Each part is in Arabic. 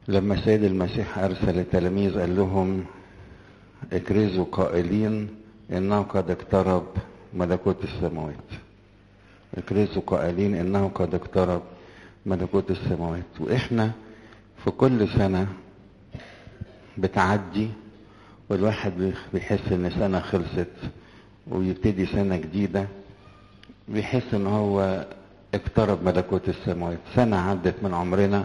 لما السيد المسيح أرسل التلاميذ قال لهم اكرزوا قائلين إنه قد اقترب ملكوت السماوات. اكرزوا قائلين إنه قد اقترب ملكوت السماوات. وإحنا في كل سنة بتعدي والواحد بيحس إن سنة خلصت ويبتدي سنة جديدة، بيحس إن هو اقترب ملكوت السماوات. سنة عدت من عمرنا،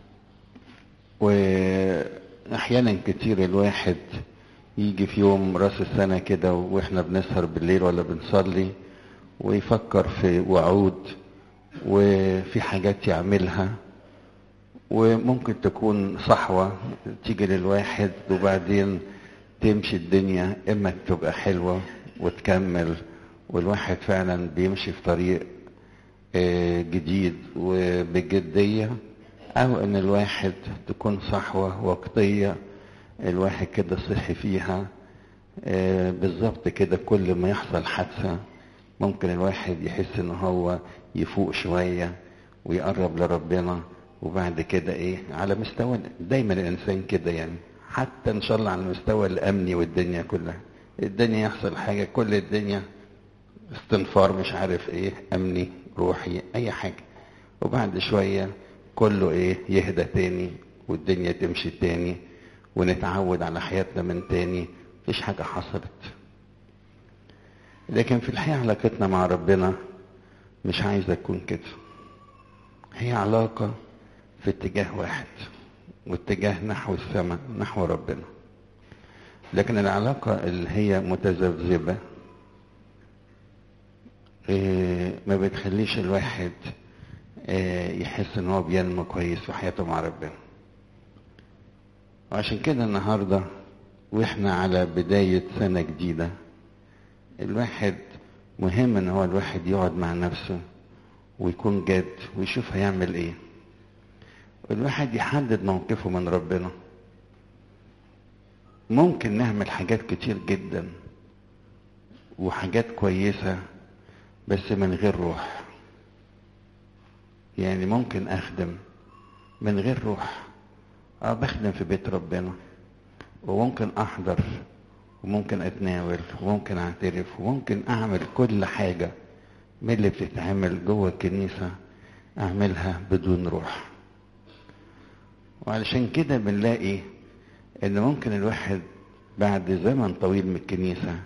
واحيانا كتير الواحد يجي في يوم راس السنة كده واحنا بنسهر بالليل ولا بنصلي ويفكر في وعود وفي حاجات يعملها، وممكن تكون صحوة تيجي للواحد وبعدين تمشي الدنيا، اما تبقى حلوة وتكمل والواحد فعلا بيمشي في طريق جديد وبجدية، او ان الواحد تكون صحوة وقتية الواحد كده صحي فيها. بالظبط كده كل ما يحصل حادثة ممكن الواحد يحس ان هو يفوق شوية ويقرب لربنا، وبعد كده على مستوى دايما الانسان كده، يعني حتى ان شاء الله على المستوى الامني والدنيا كلها، الدنيا يحصل حاجة كل الدنيا استنفار مش عارف امني روحي اي حاجة، وبعد شوية كله يهدى تاني والدنيا تمشي تاني ونتعود على حياتنا من تاني، مفيش حاجة حصلت. لكن في الحقيقة علاقتنا مع ربنا مش عايزة تكون كده. هي علاقة في اتجاه واحد، واتجاه نحو السماء نحو ربنا. لكن العلاقة اللي هي متذبذبة ما بتخليش الواحد يحس ان هو بينمو كويس في حياته مع ربنا. وعشان كده النهاردة واحنا على بداية سنة جديدة، الواحد مهم ان هو الواحد يقعد مع نفسه ويكون جاد ويشوف هيعمل ايه. الواحد يحدد موقفه من ربنا. ممكن نعمل حاجات كتير جدا وحاجات كويسة بس من غير روح. يعني ممكن اخدم من غير روح. بخدم في بيت ربنا وممكن احضر وممكن اتناول وممكن اعترف وممكن اعمل كل حاجة من اللي بتتعمل جوه الكنيسة اعملها بدون روح. وعلشان كده بنلاقي ان ممكن الواحد بعد زمن طويل من الكنيسة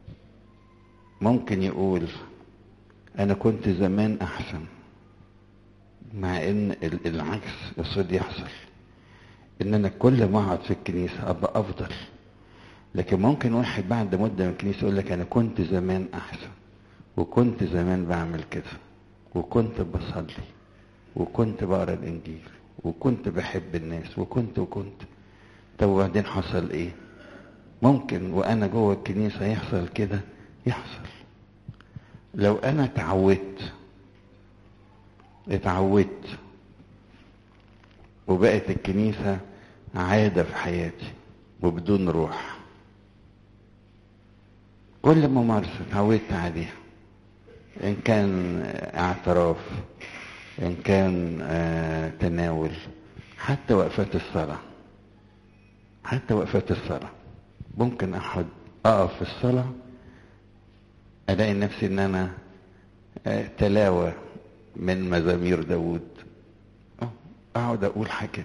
ممكن يقول انا كنت زمان احسن، مع ان العكس يصير يحصل، ان انا كل ما اقعد في الكنيسة ابقى افضل. لكن ممكن واحد بعد مدة من الكنيسة يقول لك انا كنت زمان احسن، وكنت زمان بعمل كده، وكنت بصلي، وكنت بقرا الانجيل، وكنت بحب الناس، وكنت. طب وبعدين حصل ايه؟ ممكن وانا جوه الكنيسة يحصل كده، يحصل. لو انا اتعودت وبقت الكنيسة عادة في حياتي وبدون روح، كل ممارسة اتعودت عليها، ان كان اعتراف، ان كان تناول، حتى وقفات الصلاة ممكن اقف في الصلاة الاقي نفسي ان انا تلاوة من مزامير داود، اقعد اقول حاجات،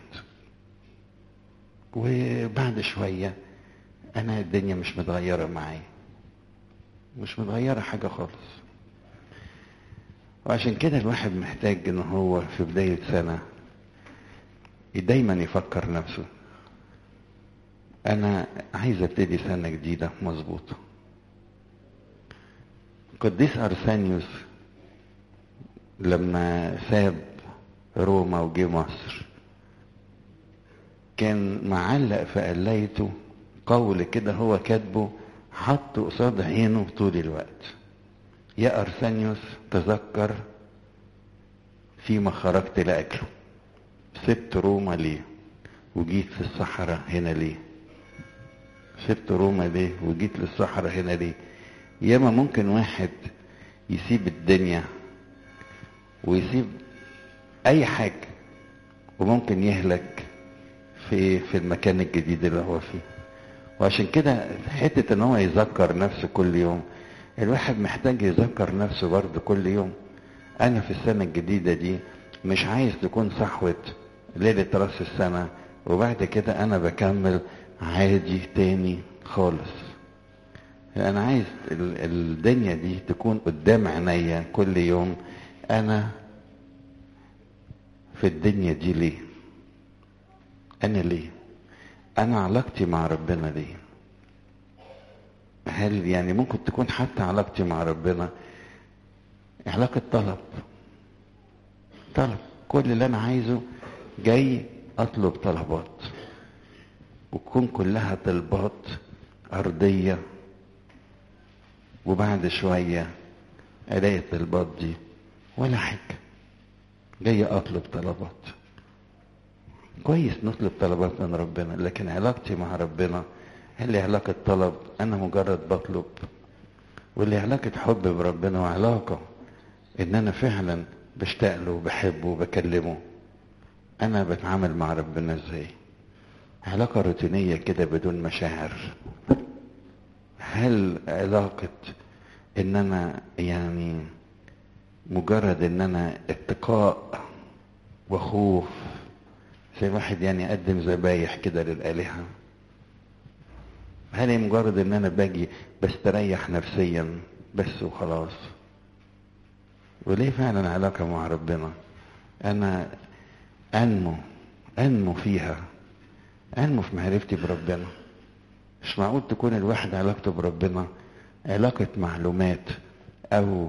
وبعد شوية انا الدنيا مش متغيرة معايا، مش متغيرة حاجة خالص. وعشان كده الواحد محتاج ان هو في بداية سنة دايما يفكر نفسه انا عايز ابتدي سنة جديدة مظبوطة. قديس ارسانيوس لما ساب روما وجه مصر كان معلق في قلايته قول كده هو كاتبه، حطه قصاد عينه طول الوقت: يا ارسانيوس تذكر فيما خرجت لاجله. سبت روما ليه وجيت في الصحراء هنا ليه؟ سبت روما ليه وجيت للصحراء هنا ليه؟ ياما ممكن واحد يسيب الدنيا ويسيب اي حاجة وممكن يهلك في المكان الجديد اللي هو فيه. وعشان كده حتة ان هو يذكر نفسه كل يوم، الواحد محتاج يذكر نفسه برضه كل يوم. انا في السنة الجديدة دي مش عايز تكون صحوة ليلة راس السنة وبعد كده انا بكمل عادي تاني خالص. انا عايز الدنيا دي تكون قدام عينيا كل يوم. انا في الدنيا دي ليه؟ انا ليه؟ انا علاقتي مع ربنا ليه؟ هل يعني ممكن تكون حتى علاقتي مع ربنا علاقة طلب، كل اللي انا عايزه جاي اطلب طلبات وتكون كلها طلبات ارضية، وبعد شوية الاقي الطلبات دي ولا حاجة، جاي اطلب طلبات. كويس نطلب طلبات من ربنا، لكن علاقتي مع ربنا هل علاقة طلب انا مجرد بطلب، واللي علاقة حب بربنا وعلاقة ان انا فعلا بشتاق له وبحبه وبكلمه؟ انا بتعامل مع ربنا ازاي؟ علاقة روتينية كده بدون مشاعر؟ هل علاقة ان انا يعني مجرد ان انا اتقاء وخوف، زي واحد يعني يقدم ذبايح كده للآلهة؟ هل هي مجرد ان انا باجي بستريح نفسيا بس وخلاص؟ وليه فعلا علاقة مع ربنا انا انمو فيها، انمو في معرفتي بربنا. مش معقول تكون الواحد علاقته بربنا علاقة معلومات او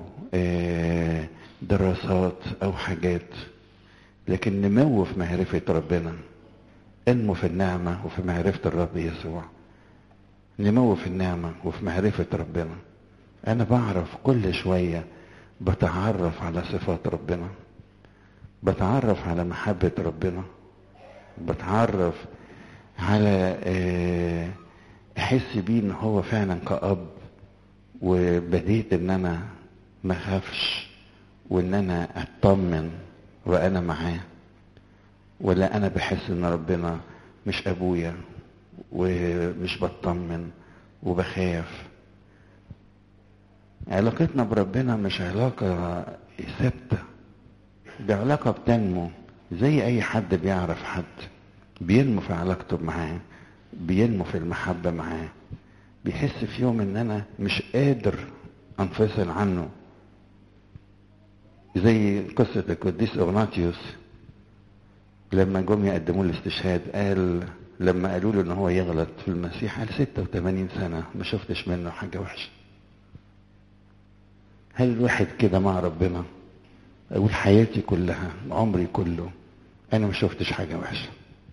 دراسات او حاجات، لكن نمو في معرفة ربنا. انمو في النعمة وفي معرفة الرب يسوع، نمو في النعمة وفي معرفة ربنا. انا بعرف كل شوية، بتعرف على صفات ربنا، بتعرف على محبة ربنا، بتعرف على احس بيه ان هو فعلا كأب، وبديت ان انا ما اخافش وان انا اطمن وانا معاه. ولا انا بحس ان ربنا مش ابويا ومش بطمن وبخاف. علاقتنا بربنا مش علاقة ثابتة، دي علاقة بتنمو زي اي حد بيعرف حد، بينمو في علاقته معاه، بينمو في المحبة معاه، بيحس في يوم ان انا مش قادر انفصل عنه. زي قصة القديس اغناطيوس لما جم يقدموا له الاستشهاد، قال لما قالوا له ان هو يغلط في المسيح، قال 86 سنة ما شفتش منه حاجة وحشة. هل الواحد كده مع ربنا؟ اقول حياتي كلها عمري كله انا ما شفتش حاجة وحشة.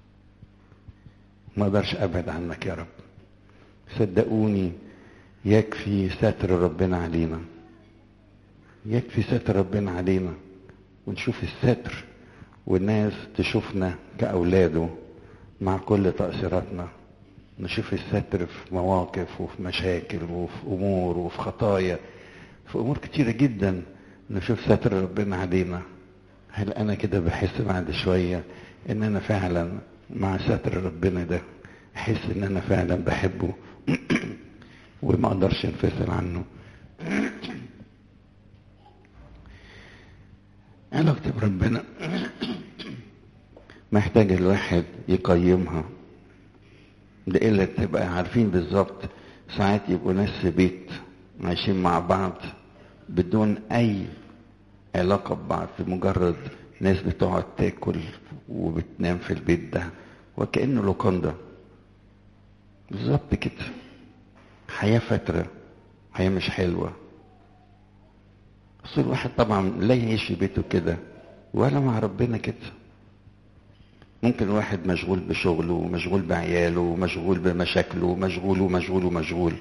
ما اقدرش ابعد عنك يا رب. صدقوني يكفي ستر ربنا علينا، يكفي ستر ربنا علينا، ونشوف الستر والناس تشوفنا كأولاده مع كل تقصيراتنا. نشوف الستر في مواقف وفي مشاكل وفي أمور وفي خطايا، في أمور كتيرة جدا نشوف ستر ربنا علينا. هل أنا كده بحس بعد شوية إن أنا فعلا مع ستر ربنا ده أحس إن أنا فعلا بحبه وما أقدرش انفصل عنه؟ علاقتي بربنا محتاج الواحد يقيمها. ده إلا تبقى عارفين بالظبط. ساعات يبقوا ناس في بيت عايشين مع بعض بدون أي علاقة ببعض، مجرد ناس بتقعد تاكل وبتنام في البيت ده وكأنه لوكاندا بالظبط كده. حياة فترة، حياة مش حلوة. بس الواحد طبعا لا يعيش في بيته كده ولا مع ربنا كده. ممكن الواحد مشغول بشغله ومشغول بعياله ومشغول بمشاكله ومشغول.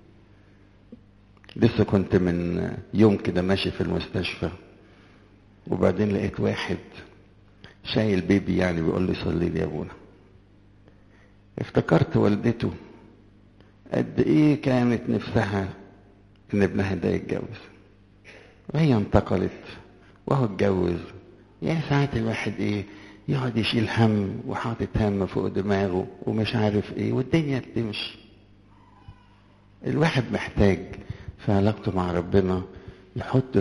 لسه كنت من يوم كده ماشي في المستشفى، وبعدين لقيت واحد شايل بيبي يعني بيقول لي صلي لي يا ابونا. افتكرت والدته قد ايه كانت نفسها ان ابنها ده يتجوز، وهي انتقلت وهو اتجوز. يعني ساعات الواحد ايه يقعد يشيل هم وحاطط هم فوق دماغه ومش عارف ايه، والدنيا بتمشي. الواحد محتاج في علاقته مع ربنا يحط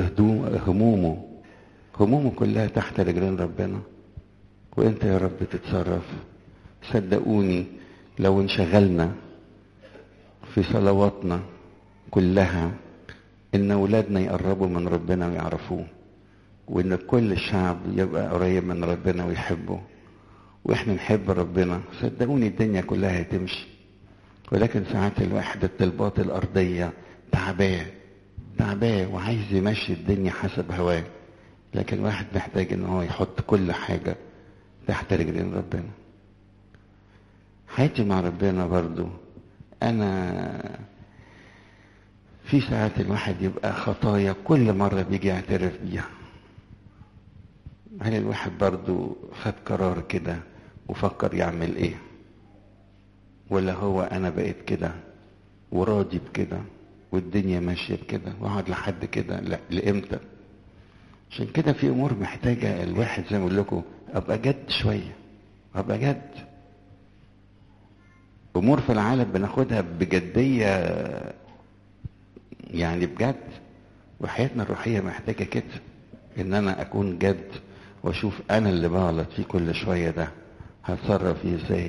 همومه كلها تحت رجلين ربنا، وانت يا رب تتصرف. صدقوني لو انشغلنا في صلواتنا كلها ان اولادنا يقربوا من ربنا ويعرفوه، وان كل الشعب يبقى قريب من ربنا ويحبه، واحنا نحب ربنا، صدقوني الدنيا كلها هتمشي. ولكن ساعات الواحد الطلبات الارضية تعباه وعايز يمشي الدنيا حسب هواه، لكن الواحد محتاج ان هو يحط كل حاجة تحت رجلين ربنا. حياتي مع ربنا برضو، انا في ساعات الواحد يبقى خطايا كل مرة بيجي يعترف بيها. هل الواحد برضو خد قرار كده وفكر يعمل ايه؟ ولا هو انا بقيت كده وراضي بكده والدنيا ماشية بكده واقعد لحد كده؟ لا، لامتى؟ عشان كده في امور محتاجة الواحد زي ما اقول لكم ابقى جد شوية، ابقى جد. امور في العالم بناخدها بجدية يعني بجد، وحياتنا الروحية محتاجة كده، ان انا اكون جد واشوف انا اللي بغلط فيه كل شوية ده هتصرف فيه ازاي.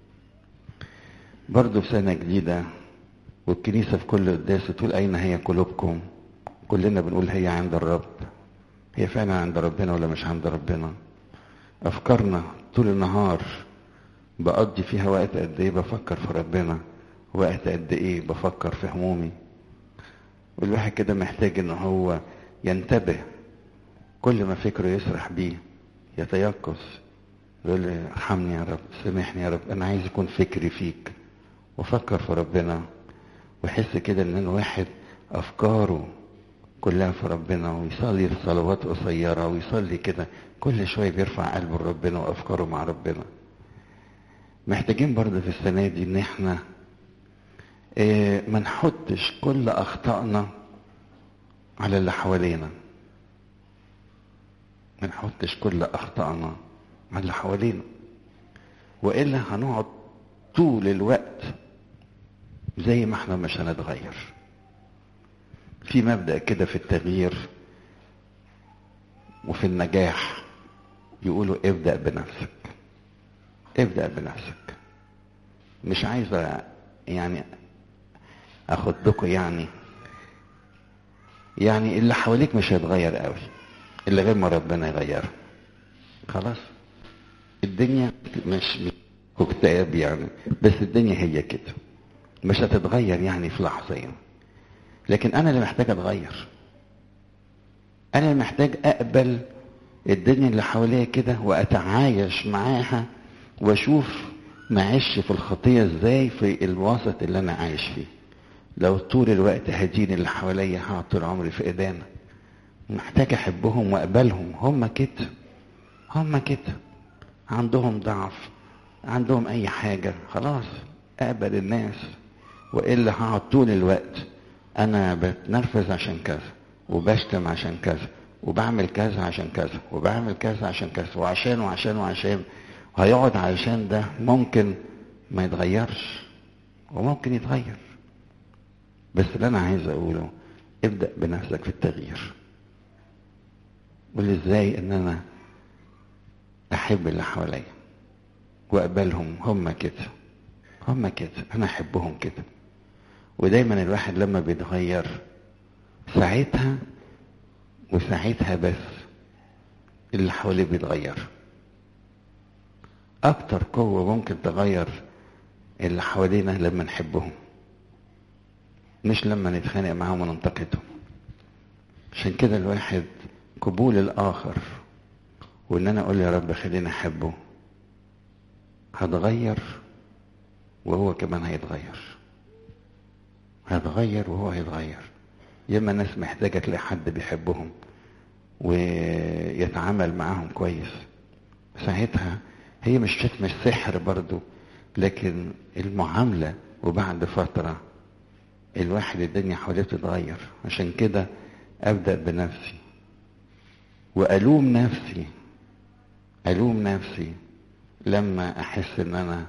برضو في سنة جديدة والكنيسة في كل قداس تقول اين هي قلوبكم؟ كلنا بنقول هي عند الرب. هي فعلا عند ربنا ولا مش عند ربنا؟ افكارنا طول النهار بقضي فيها وقت قد ايه بفكر في ربنا، وقت قد ايه بفكر في همومي؟ والواحد كده محتاج ان هو ينتبه، كل ما فكره يسرح بيه يتيقظ، يقول لي ارحمني يا رب، سامحني يا رب، انا عايز يكون فكري فيك وافكر في ربنا. ويحس كده ان الواحد افكاره كلها في ربنا، ويصلي صلوات قصيرة، ويصلي كده كل شوية بيرفع قلبه لربنا وافكاره مع ربنا. محتاجين برضه في السنة دي ان احنا ما نحطش كل اخطائنا على اللي حوالينا، ما نحطش كل اخطائنا على اللي حوالينا، والا هنقعد طول الوقت زي ما احنا مش هنتغير. في مبدأ كده في التغيير وفي النجاح، يقولوا ابدأ بنفسك، ابدأ بنفسك. مش عايز يعني اخد لكم يعني اللي حواليك مش هيتغير قوي الا غير ما ربنا يغيره. خلاص الدنيا مش اكتئاب يعني، بس الدنيا هي كده مش هتتغير يعني في لحظة يعني. لكن انا اللي محتاج اتغير، انا اللي محتاج اقبل الدنيا اللي حواليا كده واتعايش معاها، واشوف معيش في الخطية ازاي في الوسط اللي انا عايش فيه. لو طول الوقت هدين اللي حواليا هقعد طول عمري في ايدينا. محتاج احبهم واقبلهم، هم كده عندهم ضعف، عندهم اي حاجة، خلاص اقبل الناس. والا هقعد طول الوقت انا بتنرفز عشان كذا، وبشتم عشان كذا، وبعمل كذا عشان كذا، وبعمل كذا عشان كذا، وعشان هيقعد علشان ده ممكن ما يتغيرش وممكن يتغير. بس اللي انا عايز اقوله ابدأ بنفسك في التغيير. قول ازاي ان انا احب اللي حواليا واقبلهم، هم كده انا احبهم كده. ودايما الواحد لما بيتغير ساعتها وساعتها بس اللي حواليه بيتغير. اكتر قوة ممكن تغير اللي حوالينا لما نحبهم، مش لما نتخانق معاهم وننتقدهم. عشان كده الواحد قبول الاخر وان انا اقول يا رب خليني احبه، هتغير وهو كمان هيتغير وهو هيتغير. ياما ناس محتاجة تلاقي حد بيحبهم ويتعامل معاهم كويس، ساعتها هي مش سحر برضو، لكن المعاملة. وبعد فترة الواحد الدنيا حواليه تتغير. عشان كده ابدأ بنفسي والوم نفسي الوم نفسي لما احس ان انا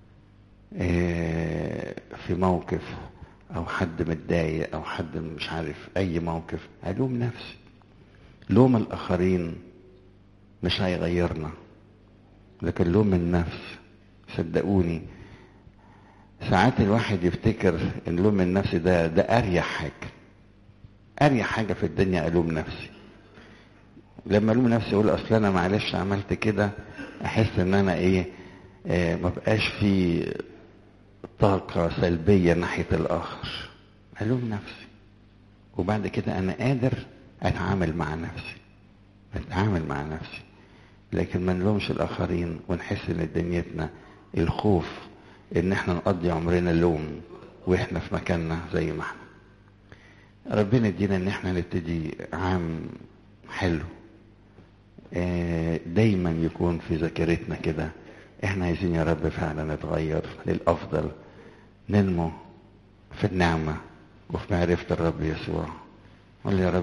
في موقف او حد متضايق او حد مش عارف اي موقف، الوم نفسي. لوم الاخرين مش هيغيرنا، لكن لوم النفس صدقوني ساعات الواحد يفتكر ان لوم النفس ده اريح حاجه، اريح حاجه في الدنيا الوم نفسي. لما الوم نفسي اقول اصل انا معلش عملت كده، احس ان انا ما بقاش في طاقه سلبيه ناحيه الاخر. الوم نفسي وبعد كده انا قادر اتعامل مع نفسي. لكن ما نلومش الاخرين ونحس ان دنيتنا الخوف ان احنا نقضي عمرنا لوم واحنا في مكاننا زي ما احنا. ربنا يدينا ان احنا نبتدي عام حلو، دايما يكون في ذاكرتنا كده احنا عايزين يا رب فعلا نتغير للافضل، ننمو في النعمة وفي معرفة الرب يسوع. قول يا رب